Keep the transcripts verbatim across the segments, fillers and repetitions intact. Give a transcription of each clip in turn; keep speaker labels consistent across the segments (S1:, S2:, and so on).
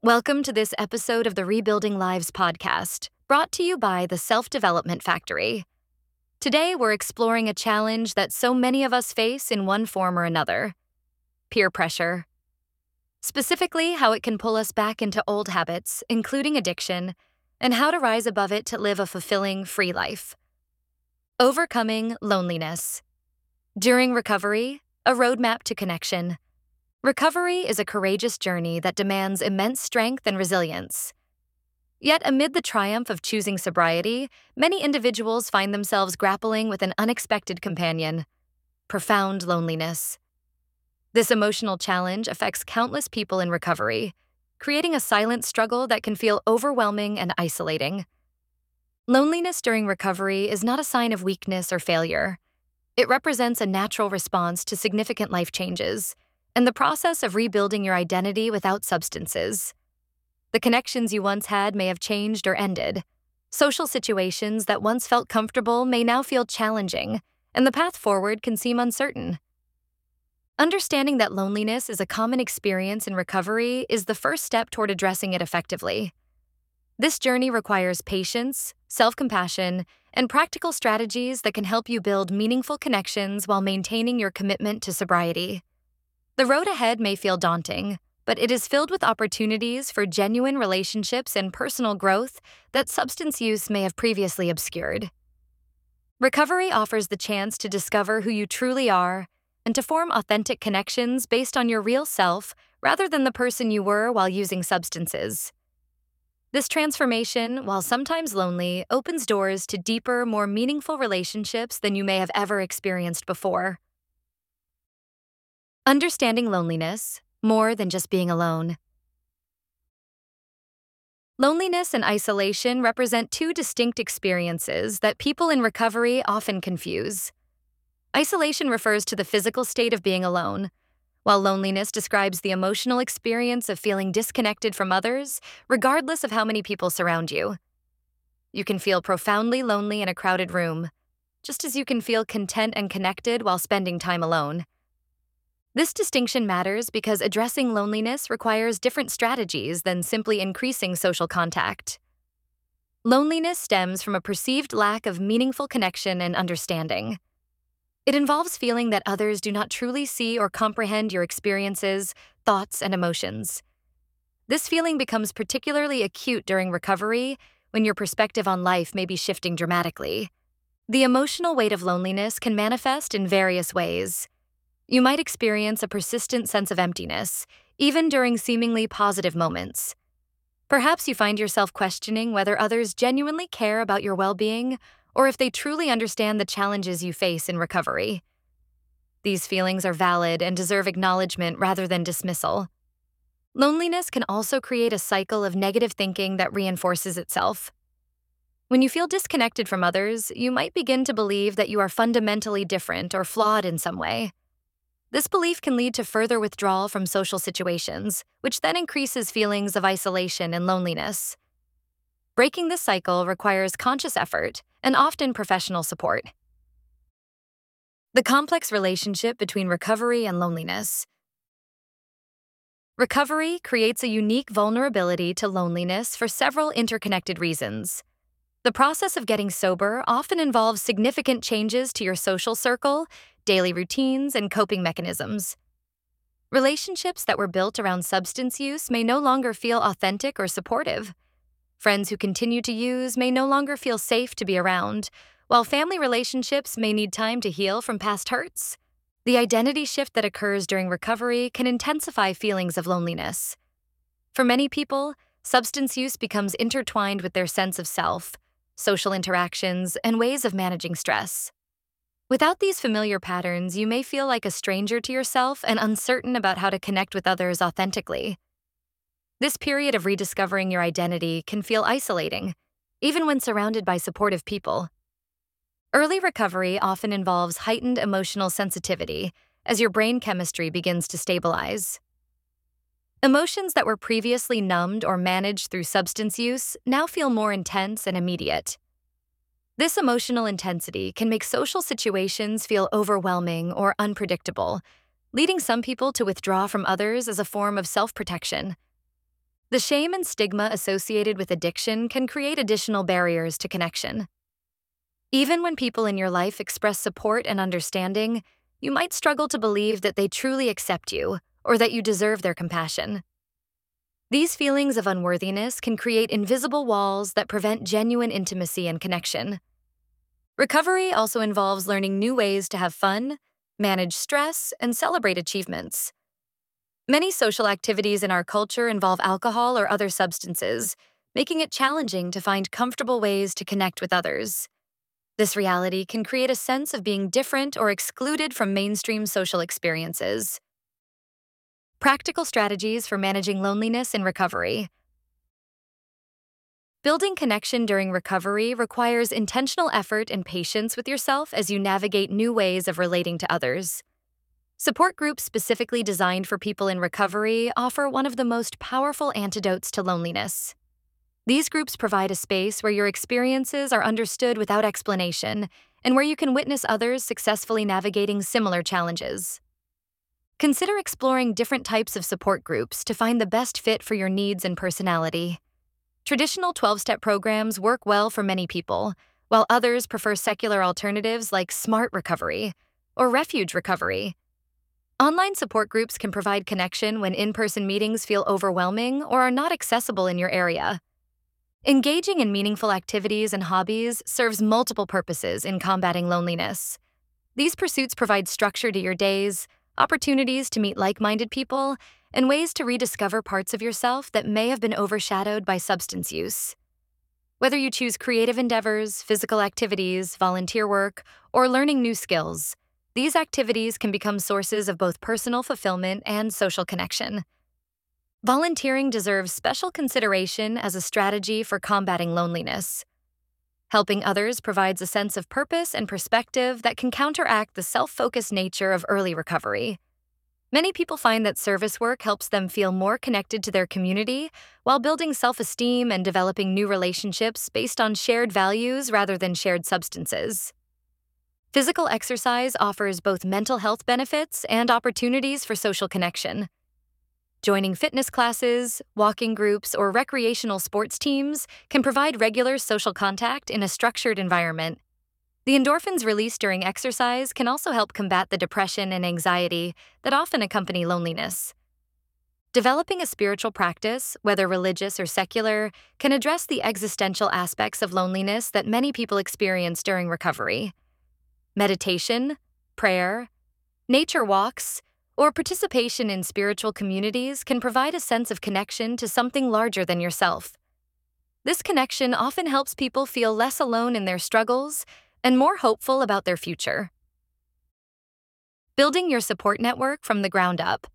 S1: Welcome to this episode of the Rebuilding Lives podcast, brought to you by the Self Development Factory. Today, we're exploring a challenge that so many of us face in one form or another: peer pressure. Specifically, how it can pull us back into old habits, including addiction, and how to rise above it to live a fulfilling, free life. Overcoming loneliness. During recovery, a roadmap to connection. Recovery is a courageous journey that demands immense strength and resilience. Yet, amid the triumph of choosing sobriety, many individuals find themselves grappling with an unexpected companion: profound loneliness. This emotional challenge affects countless people in recovery, creating a silent struggle that can feel overwhelming and isolating. Loneliness during recovery is not a sign of weakness or failure. It represents a natural response to significant life changes and the process of rebuilding your identity without substances. The connections you once had may have changed or ended. Social situations that once felt comfortable may now feel challenging, and the path forward can seem uncertain. Understanding that loneliness is a common experience in recovery is the first step toward addressing it effectively. This journey requires patience, self-compassion, and practical strategies that can help you build meaningful connections while maintaining your commitment to sobriety. The road ahead may feel daunting, but it is filled with opportunities for genuine relationships and personal growth that substance use may have previously obscured. Recovery offers the chance to discover who you truly are and to form authentic connections based on your real self rather than the person you were while using substances. This transformation, while sometimes lonely, opens doors to deeper, more meaningful relationships than you may have ever experienced before. Understanding loneliness, more than just being alone. Loneliness and isolation represent two distinct experiences that people in recovery often confuse. Isolation refers to the physical state of being alone, while loneliness describes the emotional experience of feeling disconnected from others, regardless of how many people surround you. You can feel profoundly lonely in a crowded room, just as you can feel content and connected while spending time alone. This distinction matters because addressing loneliness requires different strategies than simply increasing social contact. Loneliness stems from a perceived lack of meaningful connection and understanding. It involves feeling that others do not truly see or comprehend your experiences, thoughts, and emotions. This feeling becomes particularly acute during recovery when your perspective on life may be shifting dramatically. The emotional weight of loneliness can manifest in various ways. You might experience a persistent sense of emptiness, even during seemingly positive moments. Perhaps you find yourself questioning whether others genuinely care about your well-being or if they truly understand the challenges you face in recovery. These feelings are valid and deserve acknowledgement rather than dismissal. Loneliness can also create a cycle of negative thinking that reinforces itself. When you feel disconnected from others, you might begin to believe that you are fundamentally different or flawed in some way. This belief can lead to further withdrawal from social situations, which then increases feelings of isolation and loneliness. Breaking this cycle requires conscious effort and often professional support. The complex relationship between recovery and loneliness. Recovery creates a unique vulnerability to loneliness for several interconnected reasons. The process of getting sober often involves significant changes to your social circle, daily routines, and coping mechanisms. Relationships that were built around substance use may no longer feel authentic or supportive. Friends who continue to use may no longer feel safe to be around, while family relationships may need time to heal from past hurts. The identity shift that occurs during recovery can intensify feelings of loneliness. For many people, substance use becomes intertwined with their sense of self, social interactions, and ways of managing stress. Without these familiar patterns, you may feel like a stranger to yourself and uncertain about how to connect with others authentically. This period of rediscovering your identity can feel isolating, even when surrounded by supportive people. Early recovery often involves heightened emotional sensitivity as your brain chemistry begins to stabilize. Emotions that were previously numbed or managed through substance use now feel more intense and immediate. This emotional intensity can make social situations feel overwhelming or unpredictable, leading some people to withdraw from others as a form of self-protection. The shame and stigma associated with addiction can create additional barriers to connection. Even when people in your life express support and understanding, you might struggle to believe that they truly accept you or that you deserve their compassion. These feelings of unworthiness can create invisible walls that prevent genuine intimacy and connection. Recovery also involves learning new ways to have fun, manage stress, and celebrate achievements. Many social activities in our culture involve alcohol or other substances, making it challenging to find comfortable ways to connect with others. This reality can create a sense of being different or excluded from mainstream social experiences. Practical strategies for managing loneliness in recovery. Building connection during recovery requires intentional effort and patience with yourself as you navigate new ways of relating to others. Support groups specifically designed for people in recovery offer one of the most powerful antidotes to loneliness. These groups provide a space where your experiences are understood without explanation and where you can witness others successfully navigating similar challenges. Consider exploring different types of support groups to find the best fit for your needs and personality. Traditional twelve-step programs work well for many people, while others prefer secular alternatives like Smart Recovery or Refuge Recovery. Online support groups can provide connection when in-person meetings feel overwhelming or are not accessible in your area. Engaging in meaningful activities and hobbies serves multiple purposes in combating loneliness. These pursuits provide structure to your days, opportunities to meet like-minded people, and ways to rediscover parts of yourself that may have been overshadowed by substance use. Whether you choose creative endeavors, physical activities, volunteer work, or learning new skills, these activities can become sources of both personal fulfillment and social connection. Volunteering deserves special consideration as a strategy for combating loneliness. Helping others provides a sense of purpose and perspective that can counteract the self-focused nature of early recovery. Many people find that service work helps them feel more connected to their community while building self-esteem and developing new relationships based on shared values rather than shared substances. Physical exercise offers both mental health benefits and opportunities for social connection. Joining fitness classes, walking groups, or recreational sports teams can provide regular social contact in a structured environment. The endorphins released during exercise can also help combat the depression and anxiety that often accompany loneliness. Developing a spiritual practice, whether religious or secular, can address the existential aspects of loneliness that many people experience during recovery. Meditation, prayer, nature walks, or participation in spiritual communities can provide a sense of connection to something larger than yourself. This connection often helps people feel less alone in their struggles and more hopeful about their future. Building your support network from the ground up.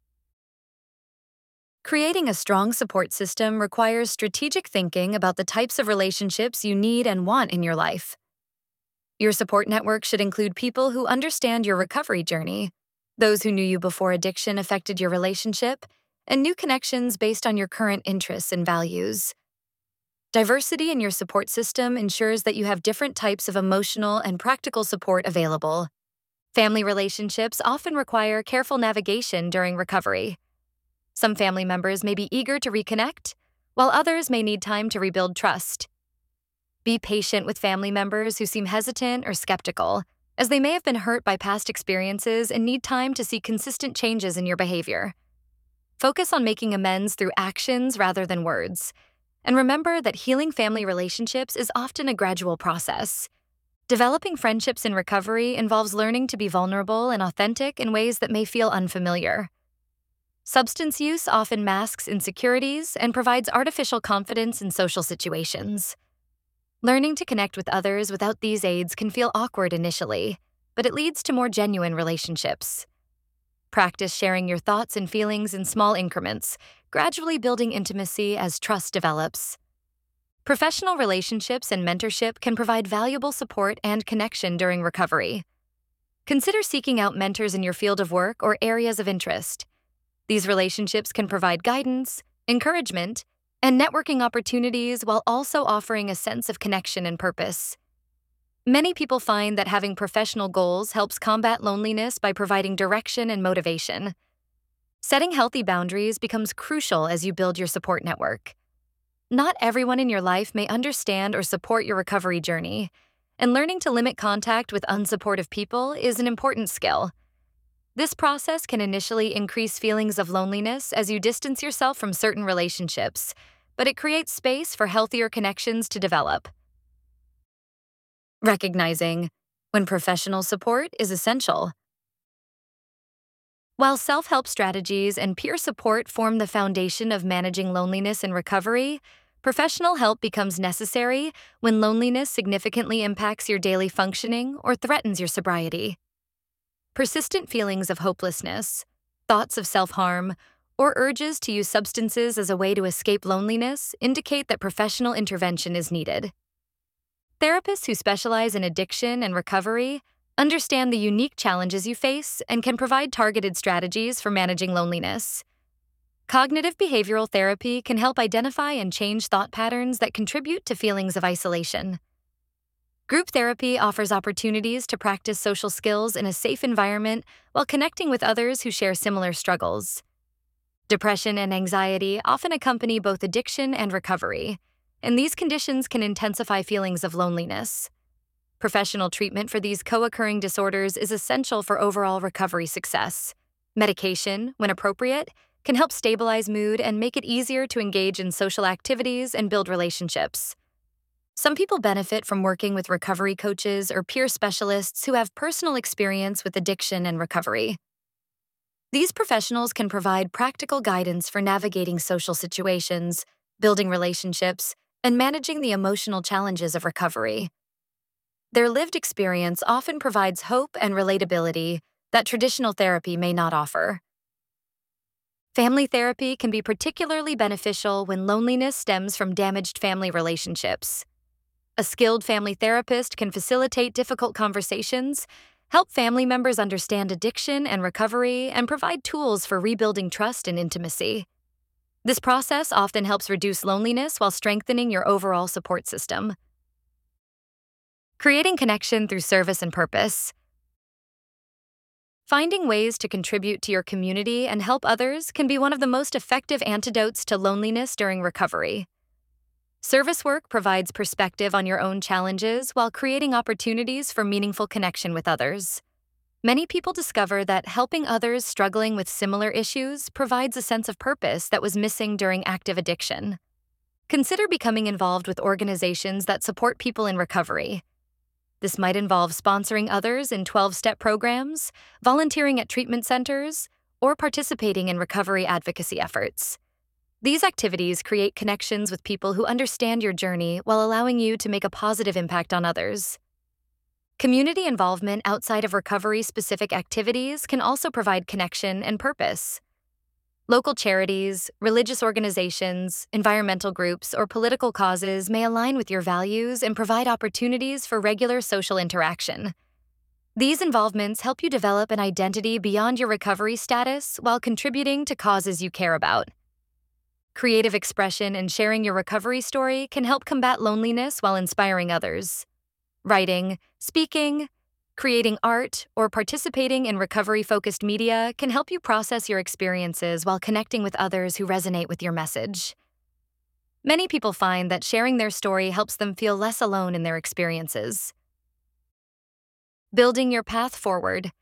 S1: Creating a strong support system requires strategic thinking about the types of relationships you need and want in your life. Your support network should include people who understand your recovery journey, those who knew you before addiction affected your relationship, and new connections based on your current interests and values. Diversity in your support system ensures that you have different types of emotional and practical support available. Family relationships often require careful navigation during recovery. Some family members may be eager to reconnect, while others may need time to rebuild trust. Be patient with family members who seem hesitant or skeptical, as they may have been hurt by past experiences and need time to see consistent changes in your behavior. Focus on making amends through actions rather than words. And remember that healing family relationships is often a gradual process. Developing friendships in recovery involves learning to be vulnerable and authentic in ways that may feel unfamiliar. Substance use often masks insecurities and provides artificial confidence in social situations. Learning to connect with others without these aids can feel awkward initially, but it leads to more genuine relationships. Practice sharing your thoughts and feelings in small increments, gradually building intimacy as trust develops. Professional relationships and mentorship can provide valuable support and connection during recovery. Consider seeking out mentors in your field of work or areas of interest. These relationships can provide guidance, encouragement, and networking opportunities while also offering a sense of connection and purpose. Many people find that having professional goals helps combat loneliness by providing direction and motivation. Setting healthy boundaries becomes crucial as you build your support network. Not everyone in your life may understand or support your recovery journey, and learning to limit contact with unsupportive people is an important skill. This process can initially increase feelings of loneliness as you distance yourself from certain relationships, but it creates space for healthier connections to develop. Recognizing when professional support is essential. While self-help strategies and peer support form the foundation of managing loneliness in recovery, professional help becomes necessary when loneliness significantly impacts your daily functioning or threatens your sobriety. Persistent feelings of hopelessness, thoughts of self-harm, or urges to use substances as a way to escape loneliness indicate that professional intervention is needed. Therapists who specialize in addiction and recovery understand the unique challenges you face and can provide targeted strategies for managing loneliness. Cognitive behavioral therapy can help identify and change thought patterns that contribute to feelings of isolation. Group therapy offers opportunities to practice social skills in a safe environment while connecting with others who share similar struggles. Depression and anxiety often accompany both addiction and recovery, and these conditions can intensify feelings of loneliness. Professional treatment for these co-occurring disorders is essential for overall recovery success. Medication, when appropriate, can help stabilize mood and make it easier to engage in social activities and build relationships. Some people benefit from working with recovery coaches or peer specialists who have personal experience with addiction and recovery. These professionals can provide practical guidance for navigating social situations, building relationships, and managing the emotional challenges of recovery. Their lived experience often provides hope and relatability that traditional therapy may not offer. Family therapy can be particularly beneficial when loneliness stems from damaged family relationships. A skilled family therapist can facilitate difficult conversations, help family members understand addiction and recovery, and provide tools for rebuilding trust and intimacy. This process often helps reduce loneliness while strengthening your overall support system. Creating connection through service and purpose. Finding ways to contribute to your community and help others can be one of the most effective antidotes to loneliness during recovery. Service work provides perspective on your own challenges while creating opportunities for meaningful connection with others. Many people discover that helping others struggling with similar issues provides a sense of purpose that was missing during active addiction. Consider becoming involved with organizations that support people in recovery. This might involve sponsoring others in twelve-step programs, volunteering at treatment centers, or participating in recovery advocacy efforts. These activities create connections with people who understand your journey while allowing you to make a positive impact on others. Community involvement outside of recovery-specific activities can also provide connection and purpose. Local charities, religious organizations, environmental groups, or political causes may align with your values and provide opportunities for regular social interaction. These involvements help you develop an identity beyond your recovery status while contributing to causes you care about. Creative expression and sharing your recovery story can help combat loneliness while inspiring others. Writing, speaking, creating art, or participating in recovery-focused media can help you process your experiences while connecting with others who resonate with your message. Many people find that sharing their story helps them feel less alone in their experiences. Building your path forward.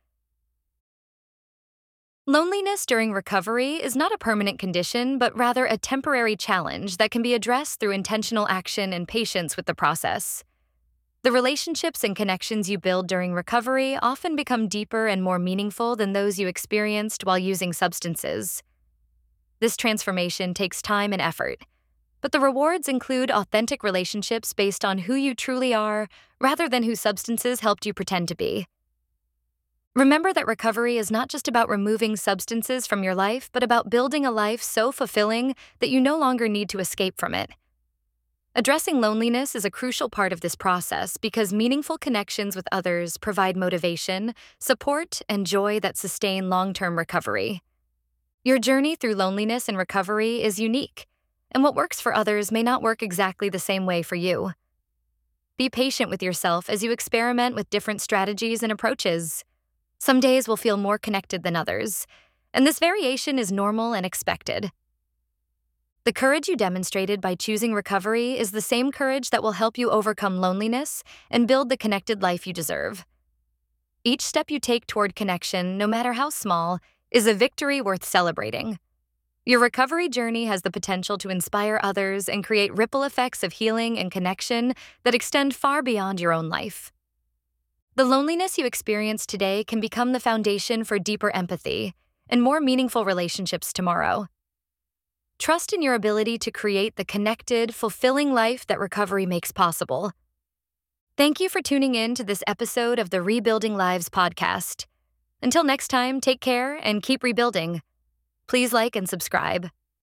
S1: Loneliness during recovery is not a permanent condition, but rather a temporary challenge that can be addressed through intentional action and patience with the process. The relationships and connections you build during recovery often become deeper and more meaningful than those you experienced while using substances. This transformation takes time and effort, but the rewards include authentic relationships based on who you truly are rather than who substances helped you pretend to be. Remember that recovery is not just about removing substances from your life, but about building a life so fulfilling that you no longer need to escape from it. Addressing loneliness is a crucial part of this process because meaningful connections with others provide motivation, support, and joy that sustain long-term recovery. Your journey through loneliness and recovery is unique, and what works for others may not work exactly the same way for you. Be patient with yourself as you experiment with different strategies and approaches. Some days will feel more connected than others, And this variation is normal and expected. The courage you demonstrated by choosing recovery is the same courage that will help you overcome loneliness and build the connected life you deserve. Each step you take toward connection, no matter how small, is a victory worth celebrating. Your recovery journey has the potential to inspire others and create ripple effects of healing and connection that extend far beyond your own life. The loneliness you experience today can become the foundation for deeper empathy and more meaningful relationships tomorrow. Trust in your ability to create the connected, fulfilling life that recovery makes possible. Thank you for tuning in to this episode of the Rebuilding Lives podcast. Until next time, take care and keep rebuilding. Please like and subscribe.